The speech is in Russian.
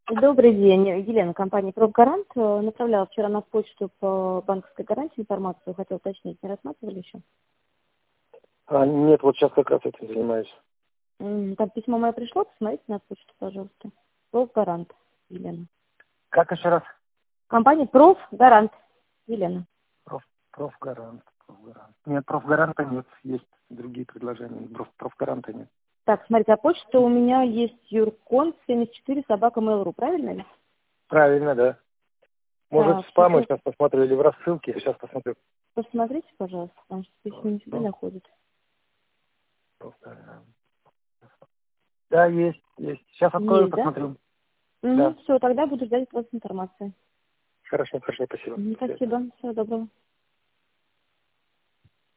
Добрый день, Елена, компания «Профгарант». Направляла вчера на почту по банковской гарантии информацию, хотела уточнить, не рассматривали еще? Нет, вот сейчас как раз этим занимаюсь. Там письмо мое пришло, посмотрите на почту, пожалуйста. «Профгарант», Елена. Как еще раз? Компания «Профгарант», Елена. Профгарант. Нет, профгаранта нет. Есть другие предложения. Профгаранта нет. Так, смотрите, а почта у меня есть юркон74@mail.ru, правильно ли? Правильно, да. Может, Так, в спам я сейчас сейчас посмотрю или в рассылке. Сейчас посмотрю. посмотрите, пожалуйста, потому что письмо не всегда Проф- доходит. Профгарант. Да, есть. Сейчас открою, Есть, да? посмотрю. Да. Все, тогда буду ждать от вас информации. Хорошо, спасибо. До свидания. Спасибо, всего доброго.